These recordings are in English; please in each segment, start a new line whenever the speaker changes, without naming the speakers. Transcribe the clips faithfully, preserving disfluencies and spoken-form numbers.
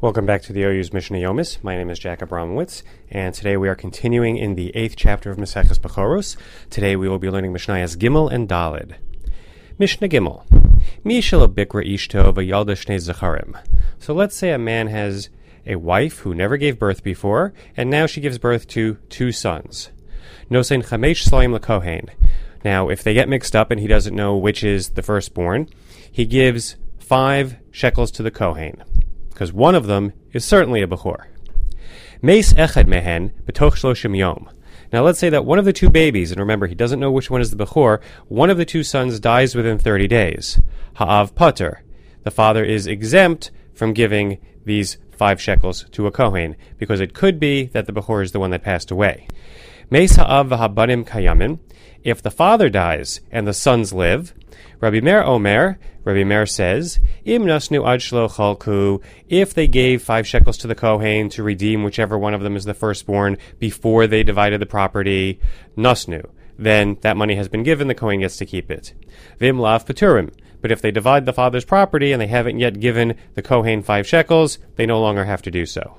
Welcome back to the O U's Mishnah Yomis. My name is Jack Abramowitz, and today we are continuing in the eighth chapter of Maseches Bechoros. Today we will be learning Mishnayos Gimel and Daled. Mishnah Gimel. Mi shelo bikra ishto v'yalda shnei zacharim. So let's say a man has a wife who never gave birth before, and now she gives birth to two sons. Nosein chamesh slaim lekohen. Now, if they get mixed up and he doesn't know which is the firstborn, he gives five shekels to the kohen, because one of them is certainly a bechor. Meis echad mehen betoch shloshim yom. Now let's say that one of the two babies, and remember he doesn't know which one is the bechor, one of the two sons dies within thirty days. Ha'av pater. The father is exempt from giving these five shekels to a kohen, because it could be that the bechor is the one that passed away. Meis ha'av v'habanim kayamin. If the father dies and the sons live, Rabbi Meir Omer, Rabbi Meir says, Im nasnu ad shlo chalku, if they gave five shekels to the Kohen to redeem whichever one of them is the firstborn before they divided the property, nasnu, then that money has been given, the Kohen gets to keep it. Vim lav peturim, but if they divide the father's property and they haven't yet given the Kohen five shekels, they no longer have to do so.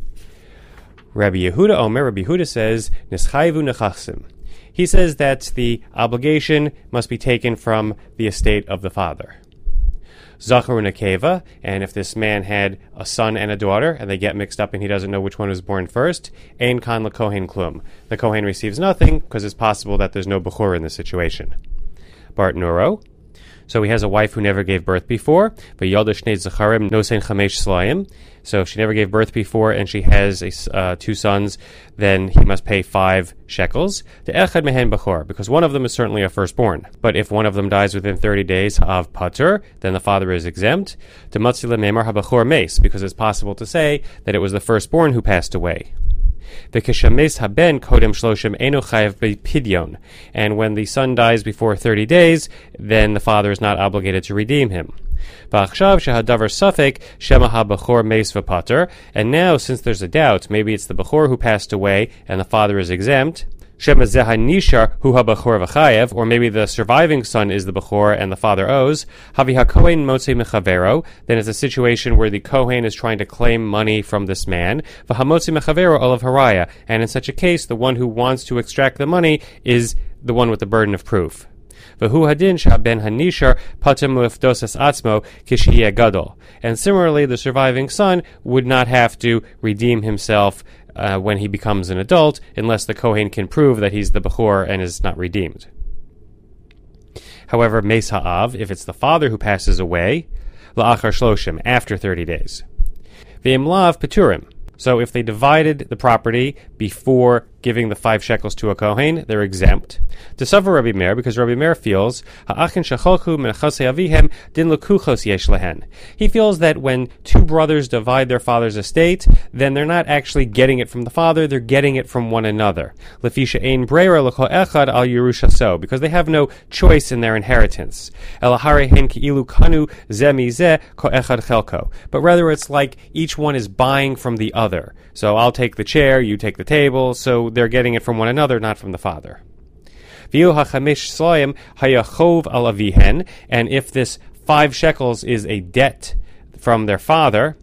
Rabbi Yehuda Omer, Rabbi Yehuda says, Nischayvu nechachsim. He says that the obligation must be taken from the estate of the father. Zachar Nekeva, and if this man had a son and a daughter, and they get mixed up and he doesn't know which one was born first, Ein kan lekohen klum. The kohen receives nothing, because it's possible that there's no bechor in this situation. Bart Nuro. So he has a wife who never gave birth before, but Yalda Shnei Zacharim Nosein Chamesh Slayim. So if she never gave birth before and she has a, uh, two sons, then he must pay five shekels. The Echad Mehen Bechor, because one of them is certainly a firstborn. But if one of them dies within thirty days, Ha'av Pater, then the father is exempt. To Matzile Memar HaBechor Meis, because it's possible to say that it was the firstborn who passed away. V'keshames haben kodem shloshim eno chayav b'pidyon, and when the son dies before thirty days, then the father is not obligated to redeem him. V'achshav shehadavar safek shema ha-bechor meis v'pater, and now since there's a doubt, maybe it's the bechor who passed away and the father is exempt. Shema zeha nishar hu ha-bechor v'chayev, or maybe the surviving son is the bechor and the father owes. Havi ha-kohen motze mechavero, then it's a situation where the kohen is trying to claim money from this man. V'ha-motze mechavero olav haraya, and in such a case, the one who wants to extract the money is the one with the burden of proof. V'hu hadin sha'ben hanishar patem lefdosas atzmo kishiyeh gadol, and similarly, the surviving son would not have to redeem himself Uh, when he becomes an adult, unless the Kohen can prove that he's the Bechor and is not redeemed. However, Meis Ha'av, if it's the father who passes away, La'achar Shloshim, after thirty days. Ve'im Lav Peturim. So if they divided the property before giving the five shekels to a Kohen, they're exempt. To suffer Rabbi Meir, because Rabbi Meir feels, Ha'achin shacholchu menachosei avihem din lekuchos yesh lehen. He feels that when two brothers divide their father's estate, then they're not actually getting it from the father, they're getting it from one another. Lefisha ein breira lechol echad al yerushaso, because they have no choice in their inheritance. Elahare hen ki'ilu kanu ze mizeh ko echad chelko. But rather it's like each one is buying from the other. So I'll take the chair, you take the table, so they're getting it from one another, not from the father. And if this five shekels is a debt from their father,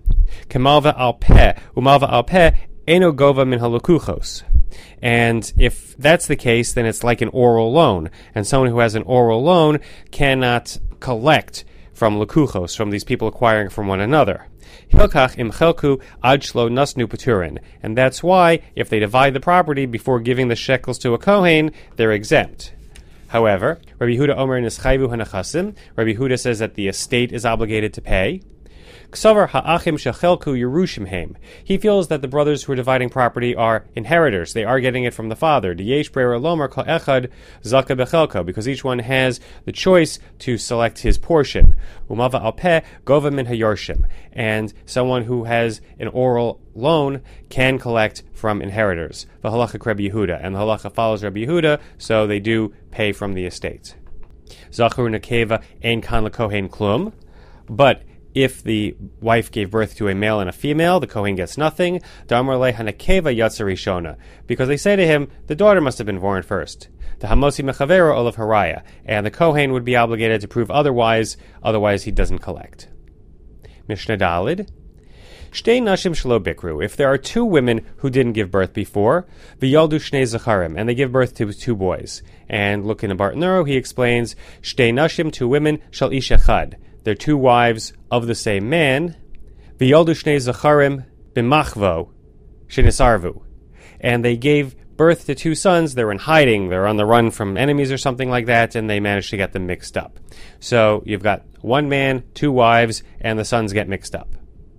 and if that's the case, then it's like an oral loan, and someone who has an oral loan cannot collect from lekuchos, from these people acquiring from one another. Hilkach im chelku ad shlo nasnu peturin, and that's why if they divide the property before giving the shekels to a kohen, they're exempt. However, Rabbi Yehuda Omer nischayvu hanachasim. Rabbi Yehuda says that the estate is obligated to pay. Ksavar ha'achim shechelku yerushim heim. He feels that the brothers who are dividing property are inheritors. They are getting it from the father. D'yesh breira lomer kol echad zaka bechelko, because each one has the choice to select his portion. Umava al peh gova min hayorshim, and someone who has an oral loan can collect from inheritors. The halacha Rabbi Yehuda, and the halacha follows Rabbi Yehuda, so they do pay from the estate. Zachar nekeva ein kan lekohen klum, but if the wife gave birth to a male and a female, the Kohen gets nothing. Damar le hanakeva yatsa rishona, because they say to him, the daughter must have been born first. The hamosi mechavero olav haraya, and the Kohen would be obligated to prove otherwise, otherwise he doesn't collect. Mishnah Dalid. Shtei nashim shelo bikru. If there are two women who didn't give birth before, v'yaldu shnei zacharim, and they give birth to two boys. And look in the Barton Neuro, he explains, Shtei nashim, two women, shel ish echad. They're two wives of the same man. V'yaldu shnei zacharim b'machvo shenisarvu. And they gave birth to two sons. They're in hiding. They're on the run from enemies or something like that, and they managed to get them mixed up. So you've got one man, two wives, and the sons get mixed up.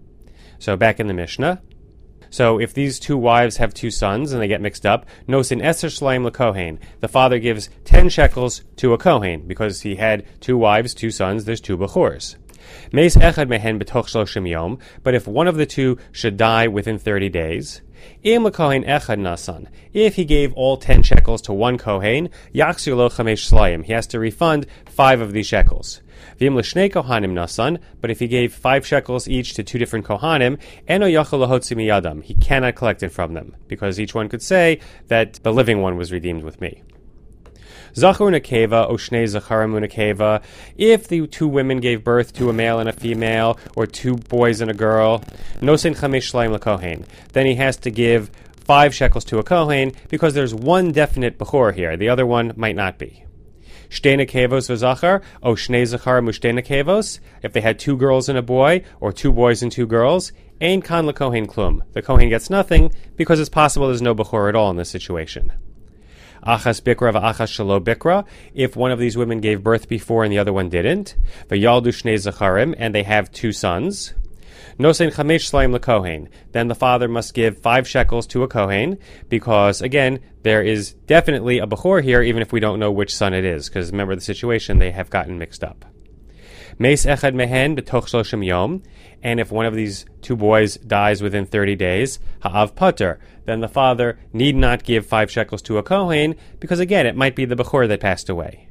So back in the Mishnah. So if these two wives have two sons and they get mixed up, nosin eser shleim lekohen. The father gives ten shekels to a kohen because he had two wives, two sons. There's two bechors. Meis echad mehen b'toch shloshim yom. But if one of the two should die within thirty days, im lekohen echad nasan. If he gave all ten shekels to one kohen, yachzir lo chamesh shlayim. He has to refund five of these shekels. V'im l'shnei kohanim nasan, but if he gave five shekels each to two different kohanim, eno yachol lahotzi miyadam, he cannot collect it from them, because each one could say that the living one was redeemed with me. Zachar unakeva, o shnei zacharim unakeva, if the two women gave birth to a male and a female, or two boys and a girl, nosen chamesh shlayim lekohen, then he has to give five shekels to a kohen, because there's one definite bechor here, the other one might not be. Shtei nekevos v'zachar, o shnei zacharim u'shtei nekevos, if they had two girls and a boy, or two boys and two girls, ein kan lekohen klum. The kohen gets nothing, because it's possible there's no bechor at all in this situation. Achas bikra v'achas shelo bikra, if one of these women gave birth before and the other one didn't, v'yaldu shnei zacharim, and they have two sons, nosein chamesh shlayim lekohen, then the father must give five shekels to a kohen, because, again, there is definitely a bechor here, even if we don't know which son it is, because remember the situation, they have gotten mixed up. Meis echad mehen b'toch shloshim yom, and if one of these two boys dies within thirty days, ha'av pater, then the father need not give five shekels to a kohen, because again, it might be the bechor that passed away.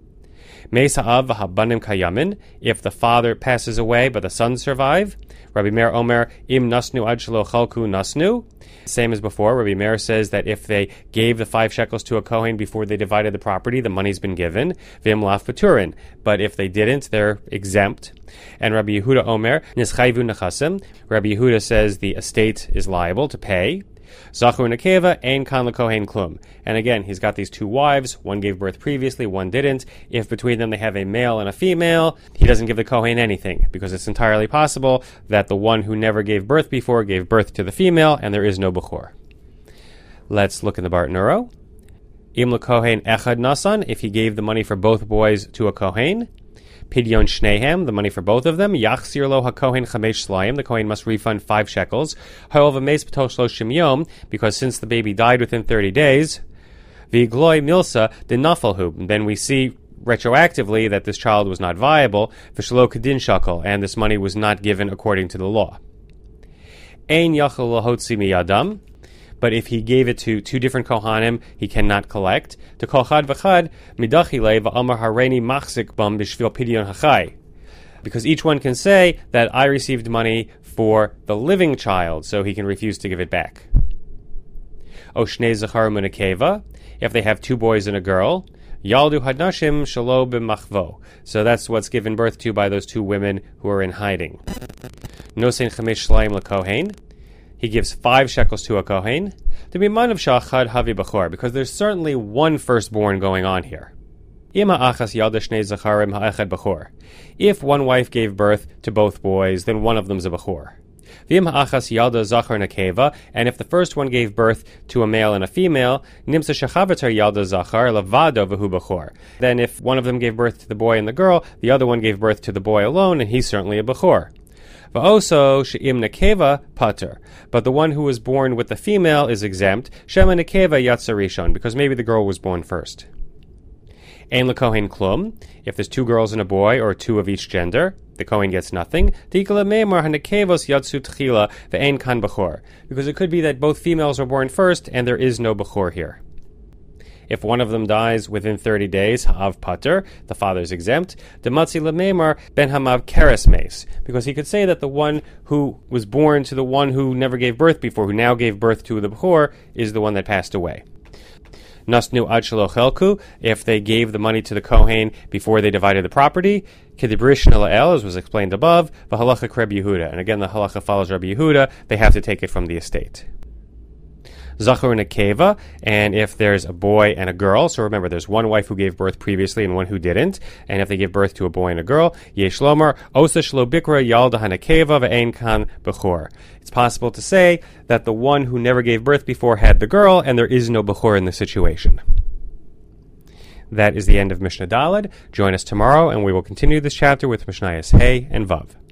Meis ha'av v'habanim kayamin, if the father passes away but the sons survive, Rabbi Meir Omer, im nasnu ad shelo chalku nasnu. Same as before, Rabbi Meir says that if they gave the five shekels to a kohen before they divided the property, the money's been given. V'im laf paturin. But if they didn't, they're exempt. And Rabbi Yehuda Omer, nischayvu nechasim. Rabbi Yehuda says the estate is liable to pay. Zachar nekeva, ein kan lekohen klum. And again, he's got these two wives. One gave birth previously, one didn't. If between them they have a male and a female, he doesn't give the kohen anything, because it's entirely possible that the one who never gave birth before gave birth to the female, and there is no bechor. Let's look in the Barton Neuro. Im lekohen echad nasan, if he gave the money for both boys to a kohen. Pidyon shnehem, the money for both of them. Yachzir lo hakohen chamesh shlayim, the kohen must refund five shekels. However, meis b'toch shloshim yom, because since the baby died within thirty days, v'gloi milsa denafalhu, then we see retroactively that this child was not viable, v'shelo kedin shakel, and this money was not given according to the law. Ein yachol lahotzi miyadam, but if he gave it to two different kohanim, he cannot collect. To kol chad v'chad midachile v'amar hareini machzik bam b'shvil pidyon hachai, because each one can say that I received money for the living child, so he can refuse to give it back. O shnei zachar munakeva, if they have two boys and a girl, yaldu hadnashim shelo b'machvo, so that's what's given birth to by those two women who are in hiding. Nosein chamesh shlayim lekohen, he gives five shekels to a kohen, to be man of shachad havi bechor, because there's certainly one firstborn going on here. Ima achas yalda shnei zacharim ha'echad bechor. If one wife gave birth to both boys, then one of them's a bechor. V'im ha'achas yalda zachar nekeva, and if the first one gave birth to a male and a female, nimsa shechavatar yalda zachar lavado v'hu bechor. Then if one of them gave birth to the boy and the girl, the other one gave birth to the boy alone, and he's certainly a bechor. V'oso she'im nekeva pater, but the one who was born with the female is exempt. Shema nekeva yatsa rishon, because maybe the girl was born first. Ein lekohen klum, if there's two girls and a boy, or two of each gender, the kohen gets nothing. Tikla meimar hanekevos yatsu tchila ve'ein kan bechor, because it could be that both females were born first and there is no bechor here. If one of them dies within thirty days, ha'av pater, the father is exempt. Dematzi lemeimar ben hamav keres meis, because he could say that the one who was born to the one who never gave birth before, who now gave birth to the bechor, is the one that passed away. Nasnu ad shelo chelku, if they gave the money to the Kohen before they divided the property. Kedibrishna la'el, as was explained above, v'halacha Rabbi Yehuda. And again, the halacha follows Rabbi Yehuda. They have to take it from the estate. Zachor and Nekeva, and if there's a boy and a girl, so remember there's one wife who gave birth previously and one who didn't, and if they give birth to a boy and a girl, Yesh Lomar, Osa Shlo Bikra Yalda HaNekeva Ve'ein Kan Bechor. It's possible to say that the one who never gave birth before had the girl, and there is no Bechor in the situation. That is the end of Mishnah Daled. Join us tomorrow, and we will continue this chapter with Mishnayos Hey and Vav.